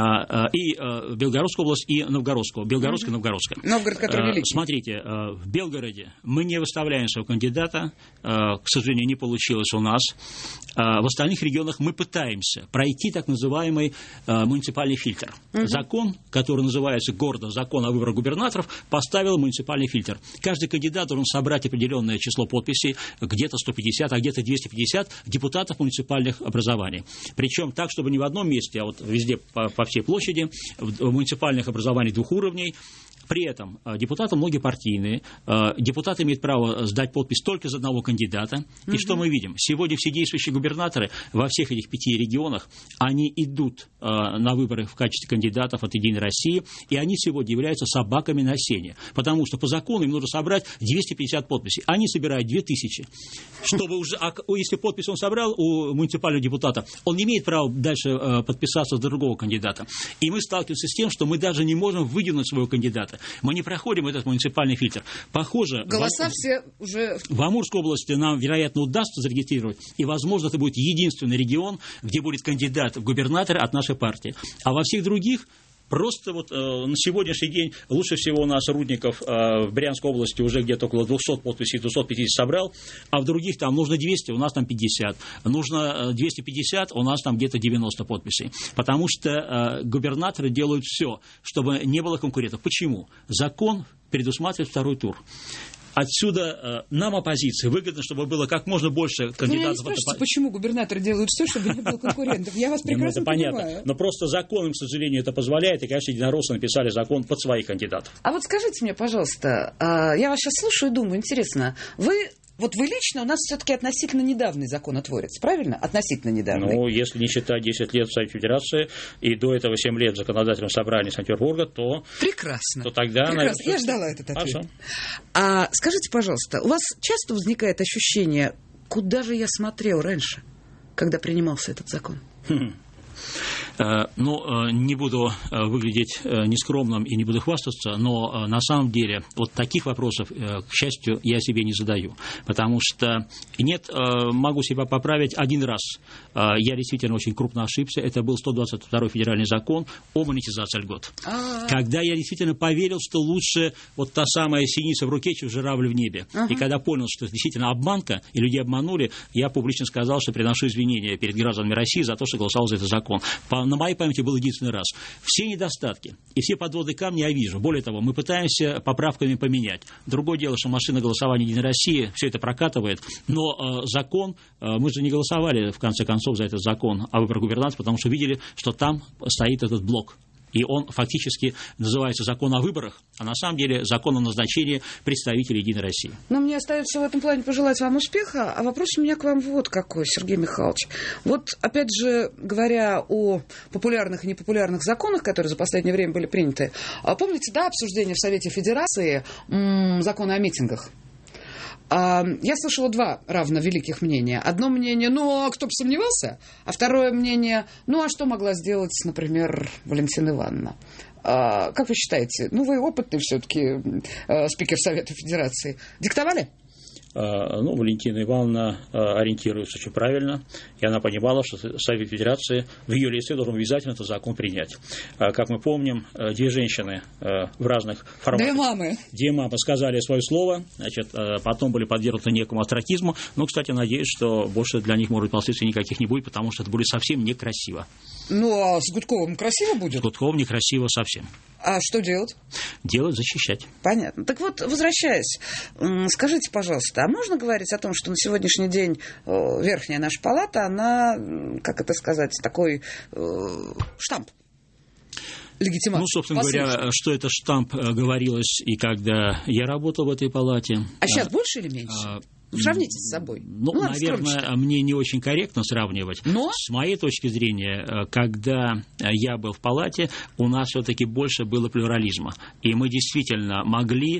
B: И Белгородская область, и Новгородская. Белгородская, Новгородская.
A: Новгород, который великий.
B: Смотрите, в Белгороде мы не выставляем своего кандидата. К сожалению, не получилось у нас. В остальных регионах мы пытаемся пройти так называемый муниципальный фильтр. Закон, который называется гордо «Закон о выборах губернаторов», поставил муниципальный фильтр. Каждый кандидат должен собрать определенное число подписей, где-то 150, а где-то 250 депутатов муниципальных образований. Причем так, чтобы не в одном месте, а вот везде по всей площади, в муниципальных образованиях 2 уровней. При этом депутаты многопартийные, депутаты имеют право сдать подпись только за одного кандидата. И что мы видим? Сегодня все действующие губернаторы во всех этих 5 регионах, они идут на выборы в качестве кандидатов от «Единой России», и они сегодня являются собаками на сене. Потому что по закону им нужно собрать 250 подписей. Они собирают 2000. Чтобы уже, если подпись он собрал у муниципального депутата, он не имеет права дальше подписаться за другого кандидата. И мы сталкиваемся с тем, что мы даже не можем выдвинуть своего кандидата. Мы не проходим этот муниципальный фильтр. Похоже,
A: голоса все уже...
B: В Амурской области нам, вероятно, удастся зарегистрировать, и, возможно, это будет единственный регион, где будет кандидат в губернаторы от нашей партии. А во всех других... Просто вот на сегодняшний день лучше всего у нас Рудников в Брянской области уже где-то около 200 подписей, 250 собрал, а в других там нужно 200, у нас там 50. Нужно 250, у нас там где-то 90 подписей. Потому что губернаторы делают все, чтобы не было конкурентов. Почему? Закон предусматривает 2-й тур. Отсюда нам, оппозиции, выгодно, чтобы было как можно больше кандидатов.
A: Вы не спрашивайте, почему губернаторы делают все, чтобы не было конкурентов. Я вас прекрасно понимаю.
B: Понятно. Но просто законом, к сожалению, это позволяет. И, конечно, единороссы написали закон под своих кандидатов.
A: А вот скажите мне, пожалуйста, я вас сейчас слушаю и думаю, интересно, вы лично, у нас все-таки относительно недавний законотворец, правильно? Относительно недавний.
B: Ну, если не считать 10 лет в Совете Федерации и до этого 7 лет в законодательном собрании Санкт-Петербурга, то...
A: Прекрасно.
B: То тогда...
A: Прекрасно. Я ждала этот ответ. А скажите, пожалуйста, у вас часто возникает ощущение, куда же я смотрел раньше, когда принимался этот закон?
B: Ну, не буду выглядеть нескромным и не буду хвастаться, но на самом деле вот таких вопросов, к счастью, я себе не задаю. Потому что, нет, могу себя поправить один раз. Я действительно очень крупно ошибся. Это был 122-й федеральный закон о монетизации льгот. Когда я действительно поверил, что лучше вот та самая синица в руке, чем журавль в небе. И когда понял, что это действительно обманка, и людей обманули, я публично сказал, что приношу извинения перед гражданами России за то, что голосовал за этот закон. На моей памяти был единственный раз. Все недостатки и все подводные камни я вижу. Более того, мы пытаемся поправками поменять. Другое дело, что машина голосования «Единой России» все это прокатывает. Но закон, мы же не голосовали, в конце концов, за этот закон о выборах губернаторов, потому что видели, что там стоит этот блок. И он фактически называется «Закон о выборах», а на самом деле «Закон о назначении представителей Единой России».
A: Но мне остается в этом плане пожелать вам успеха. А вопрос у меня к вам вот какой, Сергей Михайлович. Вот, опять же, говоря о популярных и непопулярных законах, которые за последнее время были приняты, помните, да, обсуждение в Совете Федерации закона о митингах? Я слышала 2 равно великих мнения. Одно мнение, ну, а кто бы сомневался? А второе мнение, ну, а что могла сделать, например, Валентина Ивановна? Как вы считаете? Ну, вы опытный все-таки спикер Совета Федерации. Диктовали?
B: Валентина Ивановна ориентируется очень правильно, и она понимала, что Совет Федерации в ее лице должен обязательно этот закон принять. Как мы помним, две женщины в разных форматах. Две мамы сказали свое слово, значит, потом были подвергнуты некому остракизму, но, кстати, надеюсь, что больше для них, может быть, последствий никаких не будет, потому что это будет совсем некрасиво.
A: А с Гудковым красиво будет?
B: С Гудковым некрасиво совсем.
A: А что делать?
B: Делать, защищать.
A: Понятно. Так вот, возвращаясь, скажите, пожалуйста, а можно говорить о том, что на сегодняшний день Верхняя наша палата, она, как это сказать, такой штамп? Легитимация.
B: Собственно говоря, что это штамп, говорилось и когда я работал в этой палате.
A: А сейчас больше или меньше? Сравните с собой.
B: Наверное, мне не очень корректно сравнивать.
A: Но?
B: С моей точки зрения, когда я был в палате, у нас все-таки больше было плюрализма. И мы действительно могли...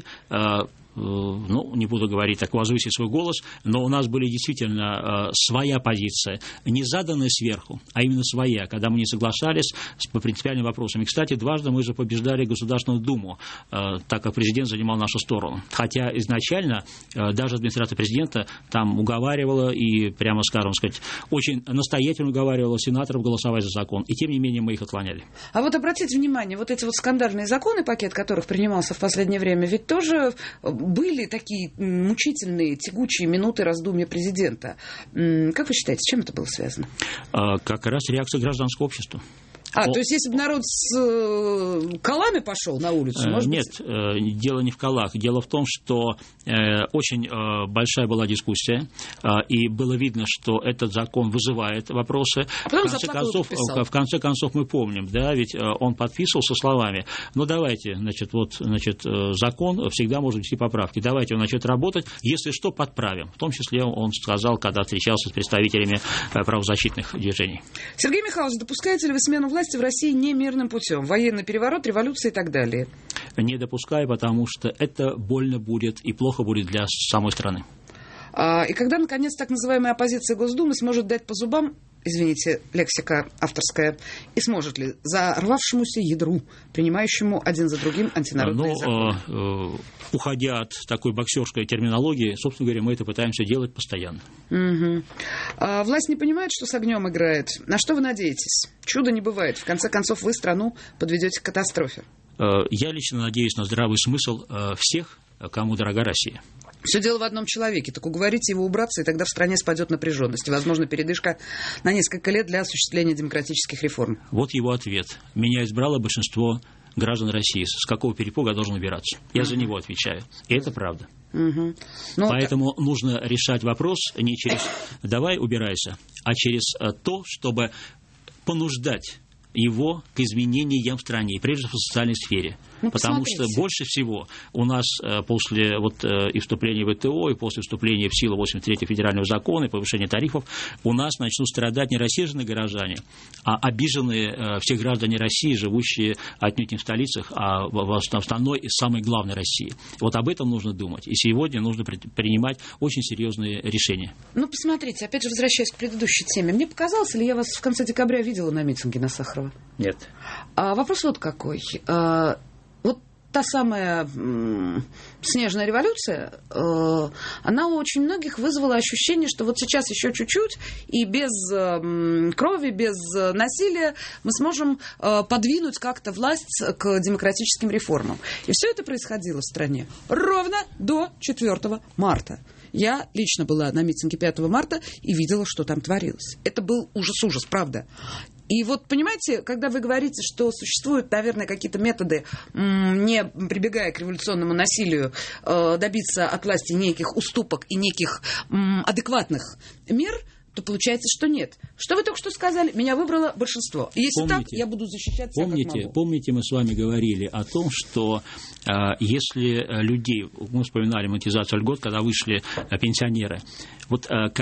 B: не буду говорить так, возвысить свой голос, но у нас были действительно своя позиция, не заданная сверху, а именно своя, когда мы не соглашались по принципиальным вопросам. И, кстати, дважды мы же побеждали Государственную Думу, так как президент занимал нашу сторону. Хотя изначально даже администрация президента там уговаривала и, прямо скажем, очень настоятельно уговаривала сенаторов голосовать за закон. И, тем не менее, мы их отклоняли.
A: А вот обратите внимание, вот эти вот скандальные законы, пакет которых принимался в последнее время, ведь тоже... были такие мучительные, тягучие минуты раздумья президента. Как вы считаете, с чем это было связано?
B: Как раз реакция гражданского общества.
A: То есть, если бы народ с колами пошел на улицу, может
B: Нет,
A: быть...
B: дело не в колах. Дело в том, что очень большая была дискуссия, и было видно, что этот закон вызывает вопросы. В конце концов, мы помним, да, ведь он подписывал со словами: давайте, закон всегда может вести поправки, давайте он начнет работать, если что, подправим. В том числе он сказал, когда встречался с представителями правозащитных движений.
A: Сергей Михайлович, допускаете ли вы смену власти в России не мирным путем? Военный переворот, революция и так далее.
B: Не допускаю, потому что это больно будет и плохо будет для самой страны.
A: И когда, наконец, так называемая оппозиция Госдумы сможет дать по зубам, извините, лексика авторская, и сможет ли зарвавшемуся ядру, принимающему один за другим антинародные законы?
B: Уходя от такой боксерской терминологии, собственно говоря, мы это пытаемся делать постоянно.
A: Угу. Власть не понимает, что с огнем играет. На что вы надеетесь? Чуда не бывает. В конце концов, вы страну подведете к катастрофе.
B: Я лично надеюсь на здравый смысл всех, кому дорога Россия.
A: Все дело в одном человеке. Так уговорите его убраться, и тогда в стране спадет напряженность. И, возможно, передышка на несколько лет для осуществления демократических реформ.
B: Вот его ответ. Меня избрало большинство граждан России. С какого перепуга я должен убираться? Я за него отвечаю. И это правда. Поэтому нужно решать вопрос не через «давай убирайся», а через то, чтобы понуждать его к изменениям в стране, и прежде всего в социальной сфере. Потому что больше всего у нас после и вступления в ВТО, и после вступления в силу 83-го федерального закона и повышения тарифов, у нас начнут страдать не рассерженные горожане, а обиженные все граждане России, живущие отнюдь не в столицах, а в основной и самой главной России. Вот об этом нужно думать. И сегодня нужно принимать очень серьезные решения.
A: Посмотрите, опять же, возвращаясь к предыдущей теме. Мне показалось, ли я вас в конце декабря видела на митинге на Сахарова?
B: Нет.
A: Вопрос вот какой. Та самая снежная революция, она у очень многих вызвала ощущение, что вот сейчас еще чуть-чуть, и без крови, без насилия мы сможем подвинуть как-то власть к демократическим реформам. И все это происходило в стране ровно до 4 марта. Я лично была на митинге 5 марта и видела, что там творилось. Это был ужас-ужас, правда. И понимаете, когда вы говорите, что существуют, наверное, какие-то методы, не прибегая к революционному насилию, добиться от власти неких уступок и неких адекватных мер, то получается, что нет. Что вы только что сказали? Меня выбрало большинство. И если так, я буду защищать себя как могу.
B: Помните, мы с вами говорили о том, что если людей, мы вспоминали монетизацию льгот, когда вышли пенсионеры,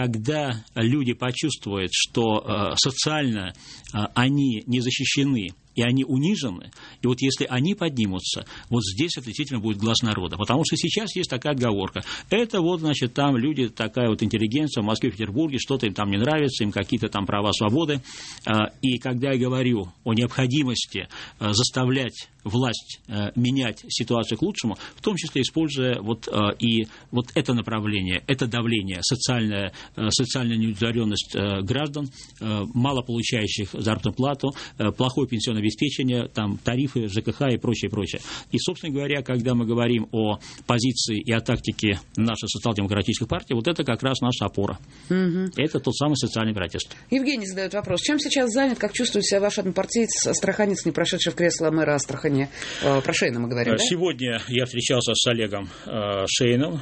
B: когда люди почувствуют, что социально они не защищены, и они унижены, и вот если они поднимутся, вот здесь это действительно будет глаз народа, потому что сейчас есть такая отговорка. Это вот, значит, там люди, такая вот интеллигенция в Москве, в Петербурге, что-то им там не нравится, им какие-то там права, свободы, и когда я говорю о необходимости заставлять власть менять ситуацию к лучшему, в том числе используя и это направление, это давление, социальная неудовлетворенность граждан, мало получающих заработную плату, плохое пенсионное обеспечение, там, тарифы, ЖКХ и прочее, прочее. И, собственно говоря, когда мы говорим о позиции и о тактике нашей социал-демократической партии, вот это как раз наша опора. Это тот самый социальный протест.
A: Евгений задает вопрос. Чем сейчас занят, как чувствует себя ваш однопартиец, астраханец, не прошедший в кресло мэра Астрахани? Про Шейна мы говорим, да?
B: Сегодня я встречался с Олегом Шейном.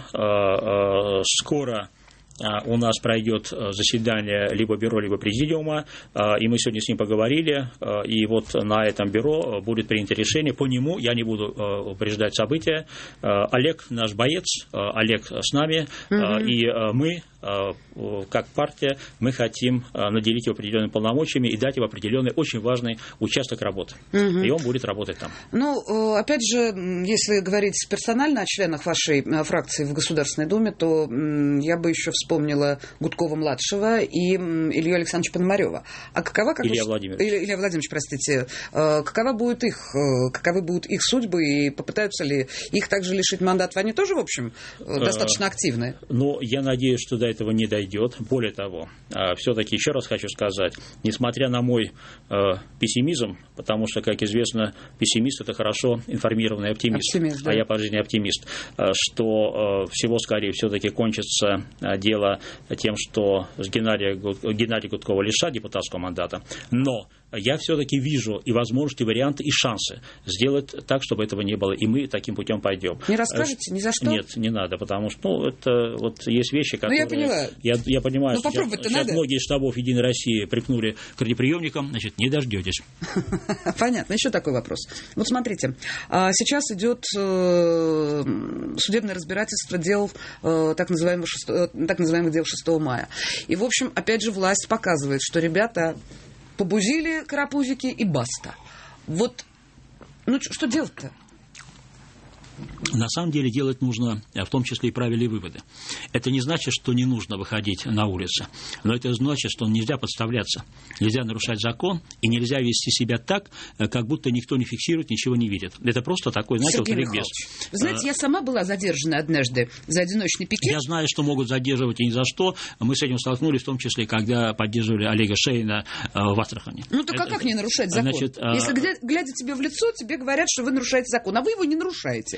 B: Скоро у нас пройдет заседание либо бюро, либо президиума, и мы сегодня с ним поговорили, и вот на этом бюро будет принято решение. По нему я не буду упреждать события. Олег наш боец, Олег с нами, и мы, как партия, мы хотим наделить его определенными полномочиями и дать ему определенный очень важный участок работы. И он будет работать там.
A: Ну, опять же, если говорить персонально о членах вашей фракции в Государственной Думе, то я бы еще вспомнила Гудкова-младшего и Илью Александровича Пономарёва. А какова,
B: Илья
A: Владимирович, простите, каковы будут их судьбы, и попытаются ли их также лишить мандата? Они тоже, в общем, достаточно активны.
B: Ну, я надеюсь, что до этого не дойдет. Более того, все-таки еще раз хочу сказать, несмотря на мой пессимизм, потому что, как известно, пессимист – это хорошо информированный оптимист, да. А я по жизни оптимист, что всего скорее все-таки кончится дело тем, что Геннадия Гудкова лишат депутатского мандата. Но я все-таки вижу и возможности, варианты, и шансы сделать так, чтобы этого не было, и мы таким путем пойдем.
A: Не расскажете ни за что?
B: Нет, не надо, потому что это вот есть вещи, которые...
A: я поняла.
B: Я понимаю,
A: что
B: сейчас многие из штабов «Единой России» припнули к радиоприемникам, значит, не дождетесь.
A: Понятно. Еще такой вопрос. Вот смотрите, сейчас идет судебное разбирательство дел так называемых дел 6 мая. И, в общем, опять же, власть показывает, что ребята побузили карапузики и баста. Вот, что делать-то?
B: На самом деле делать нужно в том числе и правильные выводы. Это не значит, что не нужно выходить на улицы, но это значит, что нельзя подставляться, нельзя нарушать закон и нельзя вести себя так, как будто никто не фиксирует, ничего не видит. Это просто такой, знаете, ликбез.
A: Вы знаете, я сама была задержана однажды за одиночный пикет.
B: Я знаю, что могут задерживать и ни за что. Мы с этим столкнулись, в том числе, когда поддерживали Олега Шейна в Астрахани.
A: Ну так как не нарушать закон? Значит, если, глядя тебе в лицо, тебе говорят, что вы нарушаете закон, а вы его не нарушаете.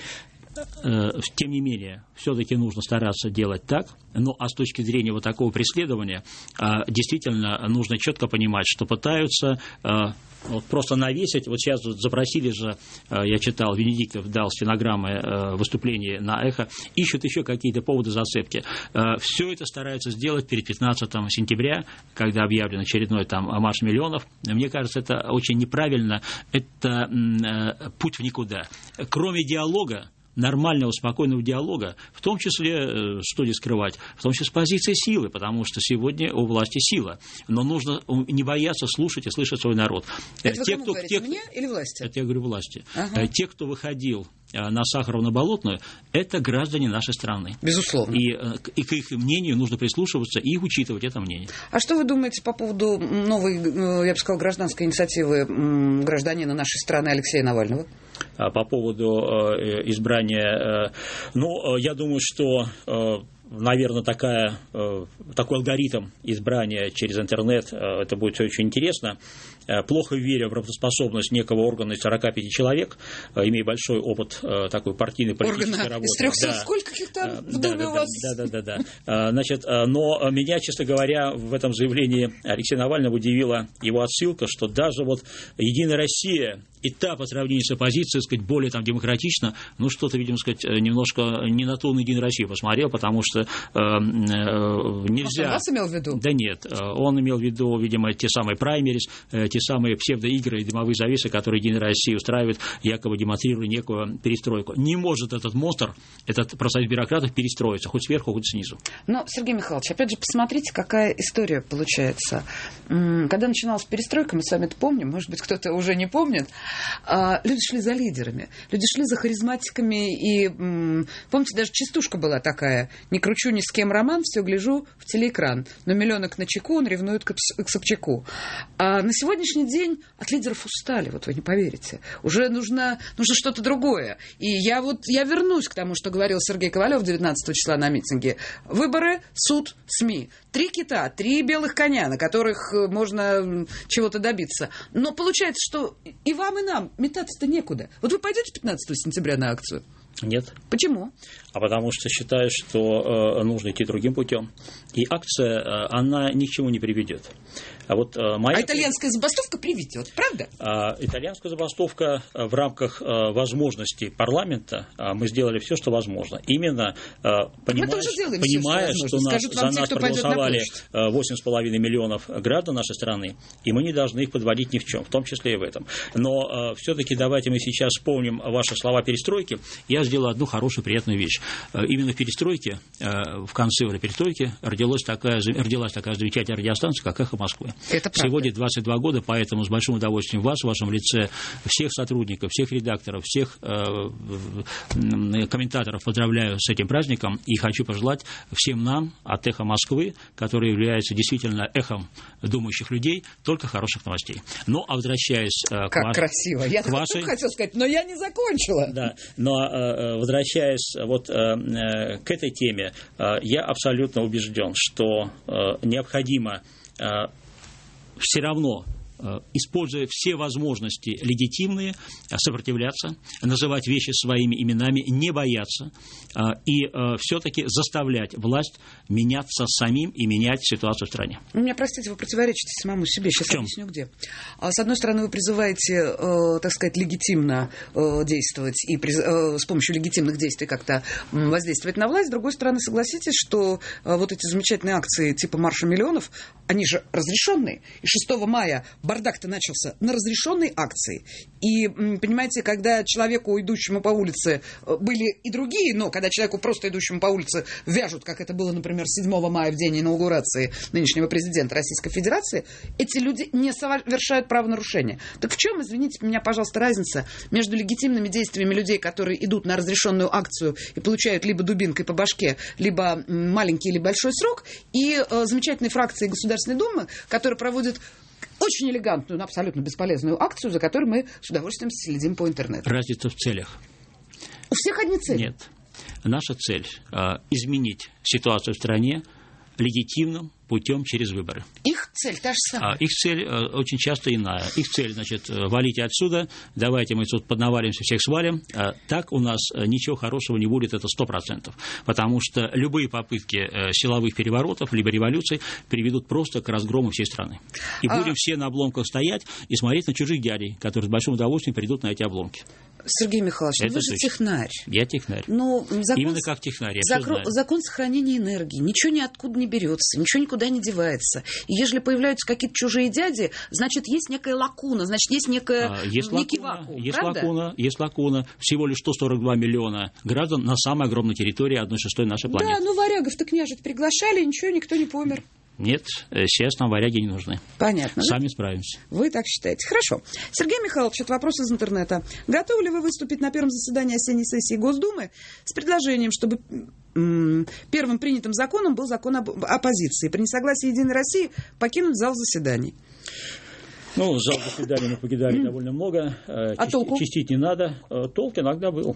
B: Тем не менее, все-таки нужно стараться делать так. Ну, а с точки зрения вот такого преследования, действительно нужно четко понимать, что пытаются просто навесить. Вот сейчас запросили же, я читал, Венедиктов дал стенограммы выступления на «Эхо», ищут еще какие-то поводы зацепки. Все это стараются сделать перед 15 сентября, когда объявлен очередной там марш миллионов. Мне кажется, это очень неправильно, это путь в никуда. Кроме диалога, нормального, спокойного диалога, в том числе, что здесь скрывать, в том числе с позиции силы, потому что сегодня у власти сила. Но нужно не бояться слушать и слышать свой народ.
A: Это вы кому говорите, мне или власти?
B: Это я говорю власти. Ага. Те, кто выходил на Сахарово-Болотную, это граждане нашей страны.
A: Безусловно.
B: И к их мнению нужно прислушиваться и учитывать это мнение.
A: А что вы думаете по поводу новой, я бы сказал, гражданской инициативы гражданина нашей страны Алексея Навального?
B: По поводу избрания, я думаю, что, наверное, такой алгоритм избрания через интернет, это будет все очень интересно. Плохо веря в работоспособность некого органа из 45 человек, имея большой опыт такой партийной политической работы.
A: Из 300 скольких там в Думе у вас?
B: Да. Значит, но меня, честно говоря, в этом заявлении Алексея Навального удивила его отсылка, что даже вот «Единая Россия» и та по сравнению с оппозицией, сказать, более там демократично, что-то, видимо, сказать, немножко не на ту «Единую Россию» посмотрел, потому что нельзя...
A: Он вас имел в виду?
B: Да нет, он имел в виду, видимо, те самые праймерис, те самые псевдоигры и дымовые завесы, которые Единая Россия устраивает, якобы демонстрируя некую перестройку. Не может этот монстр, этот профсоюз бюрократов перестроиться, хоть сверху, хоть снизу.
A: Но, Сергей Михайлович, опять же, посмотрите, какая история получается. Когда начиналась перестройка, мы с вами это помним, может быть, кто-то уже не помнит, люди шли за лидерами, люди шли за харизматиками, и, помните, даже частушка была такая: «Не кручу ни с кем роман, все гляжу в телеэкран, но миллионок на чеку, он ревнует к Собчаку». А на сегодняшний день от лидеров устали, вот вы не поверите. Уже нужно что-то другое. И я вернусь к тому, что говорил Сергей Ковалев 19 числа на митинге. Выборы, суд, СМИ. 3 кита, 3 белых коня, на которых можно чего-то добиться. Но получается, что и вам, и нам метаться-то некуда. Вот вы пойдете 15 сентября на акцию?
B: Нет.
A: Почему?
B: А потому что считаю, что нужно идти другим путем. И акция, она ни к чему не приведет. А итальянская забастовка приведет, правда? Итальянская забастовка в рамках возможностей парламента, мы сделали все, что возможно. Именно понимая, что за нас проголосовали 8,5 миллионов граждан нашей страны, и мы не должны их подводить ни в чем, в том числе и в этом. Но все-таки давайте мы сейчас вспомним ваши слова перестройки. Я сделал одну хорошую, приятную вещь. Именно в перестройке, в конце этой перестройки, родилась такая замечательная радиостанция, как «Эхо Москвы». Сегодня 22 года, поэтому с большим удовольствием вас, в вашем лице, всех сотрудников, всех редакторов, всех комментаторов поздравляю с этим праздником и хочу пожелать всем нам от «Эхо Москвы», которое является действительно эхом думающих людей, только хороших новостей. Ну, а возвращаясь
A: красиво. Я хотел сказать, но я не закончила.
B: Да, но возвращаясь к этой теме, я абсолютно убежден, что необходимо все равно, используя все возможности легитимные, сопротивляться, называть вещи своими именами, не бояться и все-таки заставлять власть меняться самим и менять ситуацию в стране.
A: Вы меня простите, вы противоречите самому себе. Сейчас объясню, где. С одной стороны, вы призываете, так сказать, легитимно действовать и с помощью легитимных действий как-то воздействовать на власть. С другой стороны, согласитесь, что вот эти замечательные акции типа «Марша миллионов», они же разрешенные. И 6 мая бардак-то начался на разрешенной акции. И, понимаете, когда человеку, идущему по улице, были и другие, но когда человеку, просто идущему по улице, вяжут, как это было, например, 7 мая, в день инаугурации нынешнего президента Российской Федерации, эти люди не совершают правонарушения. Так в чем, извините меня, пожалуйста, разница между легитимными действиями людей, которые идут на разрешенную акцию и получают либо дубинкой по башке, либо маленький или большой срок, и замечательной фракцией Государственной Думы, которая проводит очень элегантную, но абсолютно бесполезную акцию, за которой мы с удовольствием следим по интернету.
B: Разница в целях.
A: У всех одни цели?
B: Нет. Наша цель – изменить ситуацию в стране легитимным путем через выборы.
A: Их цель та же самая.
B: Их цель очень часто иная. Их цель, значит, валите отсюда, давайте мы тут поднавалимся, всех свалим. Так у нас ничего хорошего не будет, это 100%. Потому что любые попытки силовых переворотов, либо революций приведут просто к разгрому всей страны. И будем все на обломках стоять и смотреть на чужих дядей, которые с большим удовольствием придут на эти обломки.
A: Сергей Михайлович, вы же технарь.
B: Я технарь. Именно как технарь.
A: Закон сохранения энергии. Ничего ниоткуда не берется, ничего никуда не девается. И если появляются какие-то чужие дяди, значит, есть некая лакуна, значит, есть некий вакуум.
B: Есть лакуна. Всего лишь 142 миллиона граждан на самой огромной территории 1/6 нашей планеты.
A: Да, варягов-то княжить приглашали, ничего, никто не помер.
B: Нет, сейчас нам варяги не нужны.
A: Понятно.
B: Сами справимся.
A: Вы так считаете. Хорошо. Сергей Михайлович, это вопрос из интернета. Готовы ли вы выступить на первом заседании осенней сессии Госдумы с предложением, чтобы первым принятым законом был закон об оппозиции? При несогласии Единой России покинуть зал заседаний.
B: Зал заседаний мы покидали довольно много.
A: Толку?
B: Чистить не надо. Толк иногда был.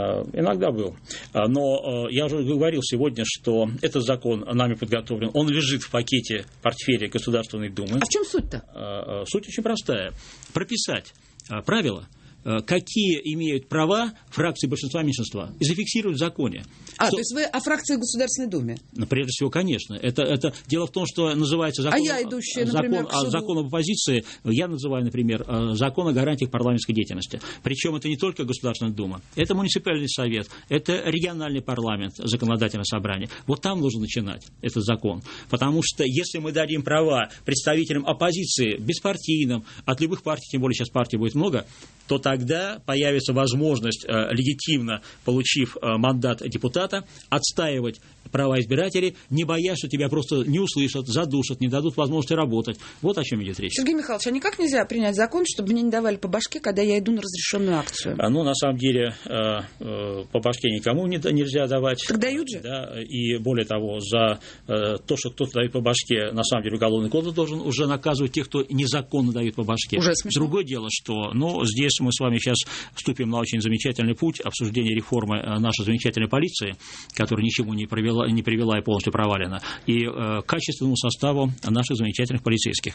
B: Но я уже говорил сегодня, что этот закон нами подготовлен. Он лежит в пакете портфеля Государственной Думы.
A: А в чем суть-то?
B: Суть очень простая. Прописать правила, какие имеют права фракции большинства и меньшинства, и зафиксировать в законе.
A: То есть вы о фракции в Государственной Думе?
B: Ну, прежде всего, конечно. Это дело в том, что называется закон, закон об оппозиции, я называю, например, закон о гарантиях парламентской деятельности. Причем это не только Государственная Дума, это муниципальный совет, это региональный парламент, законодательное собрание. Вот там нужно начинать этот закон. Потому что если мы дадим права представителям оппозиции, беспартийным, от любых партий, тем более сейчас партий будет много, то тогда появится возможность, легитимно получив мандат депутата, отстаивать права избирателей, не боясь, что тебя просто не услышат, задушат, не дадут возможности работать. Вот о чем идет речь.
A: Сергей Михайлович, а никак нельзя принять закон, чтобы мне не давали по башке, когда я иду на разрешенную акцию?
B: Ну, на самом деле, по башке никому нельзя давать.
A: Так дают же.
B: Да, и более того, за то, что кто-то дает по башке, на самом деле, уголовный кодекс должен уже наказывать тех, кто незаконно дает по башке.
A: Уже смешно.
B: Другое дело, что, здесь мы с вами сейчас вступим на очень замечательный путь обсуждения реформы нашей замечательной полиции, которая ничему не привела и полностью провалена, и качественному составу наших замечательных полицейских,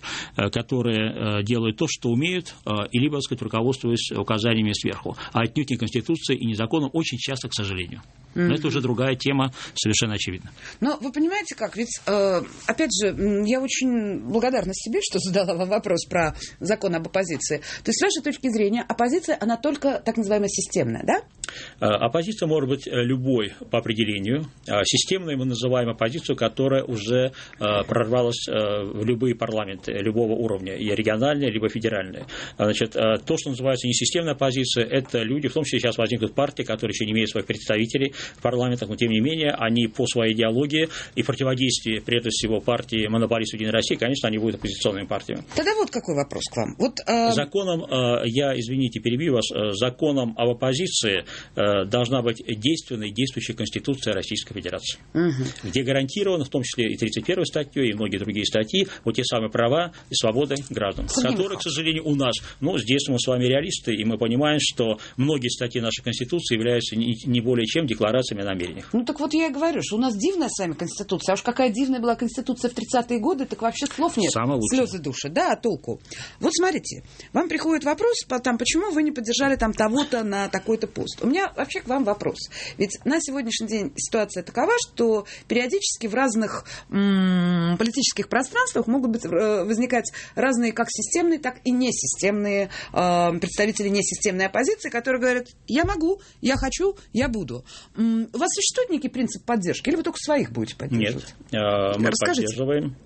B: которые делают то, что умеют, и либо, так сказать, руководствуясь указаниями сверху, а отнюдь не Конституцией и не законом, очень часто, к сожалению. Но это уже другая тема, совершенно очевидно.
A: Но вы понимаете как, ведь, опять же, я очень благодарна себе, что задала вам вопрос про закон об оппозиции. То есть, с вашей точки зрения, оппозиция, она только так называемая системная, да?
B: Оппозиция может быть любой по определению. Системной мы называем оппозицию, которая уже прорвалась в любые парламенты любого уровня, и региональные, либо федеральные. Значит, то, что называется несистемная оппозиция, это люди, в том числе сейчас возникнут партии, которые еще не имеют своих представителей в парламентах, но тем не менее, они по своей идеологии и противодействии, прежде всего, партии монополистов Единой России, конечно, они будут оппозиционными партиями.
A: Тогда вот какой вопрос к вам.
B: Законом, извините, перебью вас, законом об оппозиции должна быть действенная и действующая Конституция Российской Федерации, где гарантировано, в том числе и 31 статьей, и многие другие статьи, вот те самые права и свободы граждан, которые, к сожалению, у нас, здесь мы с вами реалисты, и мы понимаем, что многие статьи нашей Конституции являются не более чем декларациями о намерениях.
A: Так вот я и говорю, что у нас дивная с вами Конституция, а уж какая дивная была Конституция в 30-е годы, так вообще слов нет. Слезы души, да, толку. Вот смотрите, вам приходит вопрос, почему вы не поддержали того-то на такой-то пост. У меня вообще к вам вопрос. Ведь на сегодняшний день ситуация такова, что периодически в разных политических пространствах могут возникать разные как системные, так и несистемные представители несистемной оппозиции, которые говорят, я могу, я хочу, я буду. У вас существует некий принцип поддержки, или вы только своих будете поддерживать?
B: Нет, мы поддерживаем.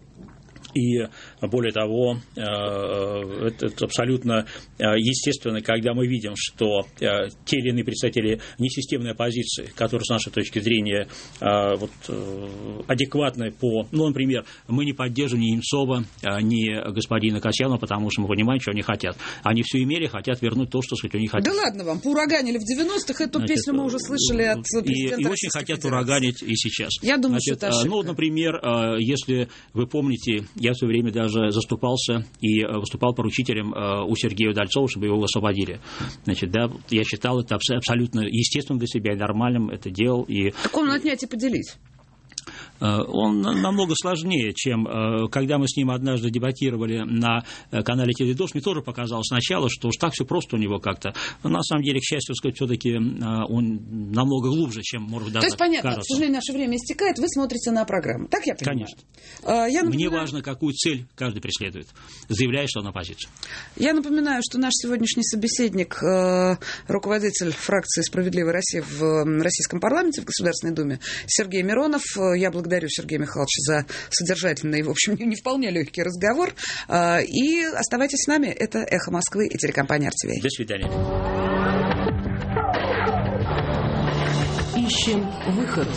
B: И более того, это абсолютно естественно, когда мы видим, что те или иные представители несистемной оппозиции, которые с нашей точки зрения адекватны например, мы не поддерживаем ни Немцова, ни господина Касьянова, потому что мы понимаем, что они хотят. Они все имели, хотят вернуть то, что у них хотят.
A: Да ладно вам, поураганили в 90-х, эту песню мы уже слышали от президента.
B: И очень хотят ураганить и сейчас.
A: Я думаю, что это ошибка.
B: Например, если вы помните, я в свое время даже заступался и выступал поручителем у Сергея Удальцова, чтобы его освободили. Я считал это абсолютно естественным для себя и нормальным это делал.
A: Так он отнять и поделить.
B: Он намного сложнее, чем когда мы с ним однажды дебатировали на канале «Теледождь». Мне тоже показалось сначала, что уж так все просто у него как-то. Но на самом деле, к счастью, все-таки он намного глубже, чем может даже кажется.
A: То есть, понятно, к сожалению, наше время истекает, вы смотрите на программу. Так я понимаю?
B: Конечно. Мне важно, какую цель каждый преследует, заявляя, что он оппозиция.
A: Я напоминаю, что наш сегодняшний собеседник, руководитель фракции «Справедливая Россия» в Российском парламенте, в Государственной Думе, Сергей Миронов. Я благодарю Сергея Михайловича за содержательный, в общем, не вполне легкий разговор. И оставайтесь с нами. Это «Эхо Москвы» и телекомпания RTVI.
B: До свидания.
C: Ищем выход.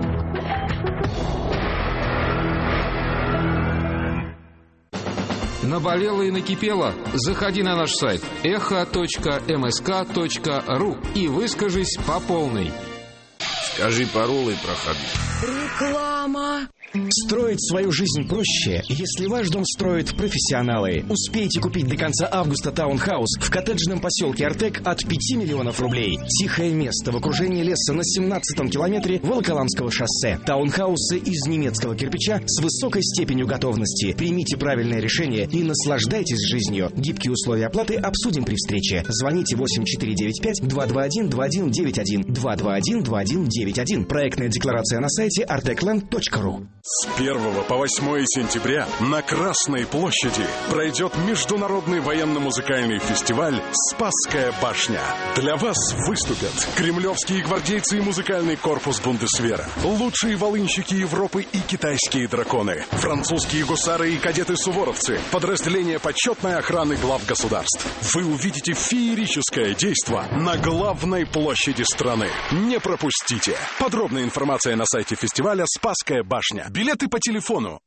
C: Наболело и накипело? Заходи на наш сайт echo.msk.ru и выскажись по полной.
D: Скажи пароль и проходи.
A: Реклама.
E: Строить свою жизнь проще, если ваш дом строят профессионалы. Успейте купить до конца августа таунхаус в коттеджном поселке Артек от 5 миллионов рублей. Тихое место в окружении леса на 17-м километре Волоколамского шоссе. Таунхаусы из немецкого кирпича с высокой степенью готовности. Примите правильное решение и наслаждайтесь жизнью. Гибкие условия оплаты обсудим при встрече. Звоните 8495-221-2191. 221-2191. Проектная декларация на сайте artecland.ru.
F: С 1 по 8 сентября на Красной площади пройдет международный военно-музыкальный фестиваль «Спасская башня». Для вас выступят кремлевские гвардейцы и музыкальный корпус Бундесвера, лучшие волынщики Европы и китайские драконы, французские гусары и кадеты-суворовцы, подразделения почетной охраны глав государств. Вы увидите феерическое действо на главной площади страны. Не пропустите! Подробная информация на сайте фестиваля «Спасская башня». Билеты по телефону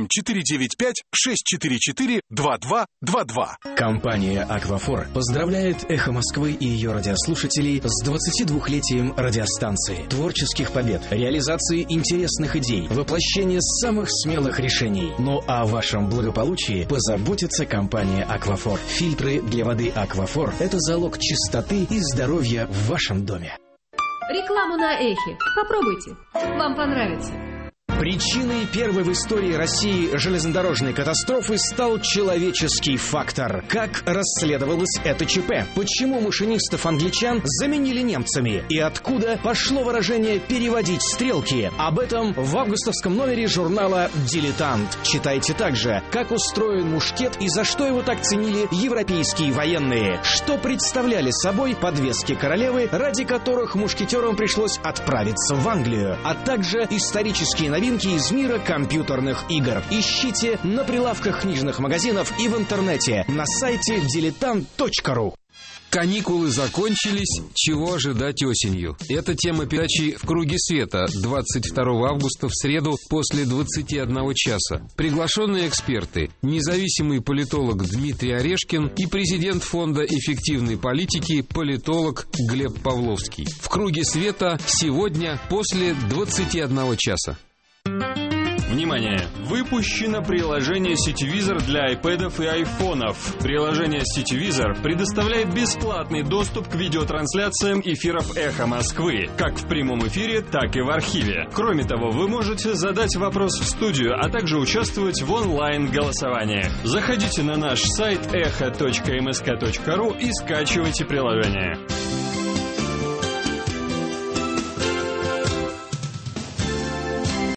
F: 8495-644-2222.
E: Компания «Аквафор» поздравляет «Эхо Москвы» и ее радиослушателей с 22-летием радиостанции, творческих побед, реализации интересных идей, воплощения самых смелых решений. Ну а о вашем благополучии позаботится компания «Аквафор». Фильтры для воды «Аквафор» — это залог чистоты и здоровья в вашем доме.
G: Рекламу на Эхе. Попробуйте. Вам понравится.
E: Причиной первой в истории России железнодорожной катастрофы стал человеческий фактор. Как расследовалось это ЧП? Почему машинистов-англичан заменили немцами? И откуда пошло выражение «переводить стрелки»? Об этом в августовском номере журнала «Дилетант». Читайте также, как устроен мушкет и за что его так ценили европейские военные. Что представляли собой подвески королевы, ради которых мушкетерам пришлось отправиться в Англию. А также исторические новинки из мира компьютерных игр. Ищите на прилавках книжных магазинов и в интернете на сайте diletant.ru.
C: Каникулы закончились, чего ожидать осенью? Это тема передачи «В круге света» 22 августа в среду после 21 часа. Приглашенные эксперты, независимый политолог Дмитрий Орешкин и президент Фонда эффективной политики политолог Глеб Павловский. «В круге света» сегодня после 21 часа.
H: Внимание! Выпущено приложение CityVisor для iPad'ов и айфонов. Приложение CityVisor предоставляет бесплатный доступ к видеотрансляциям эфиров «Эхо Москвы», как в прямом эфире, так и в архиве. Кроме того, вы можете задать вопрос в студию, а также участвовать в онлайн-голосовании. Заходите на наш сайт echo.msk.ru и скачивайте приложение.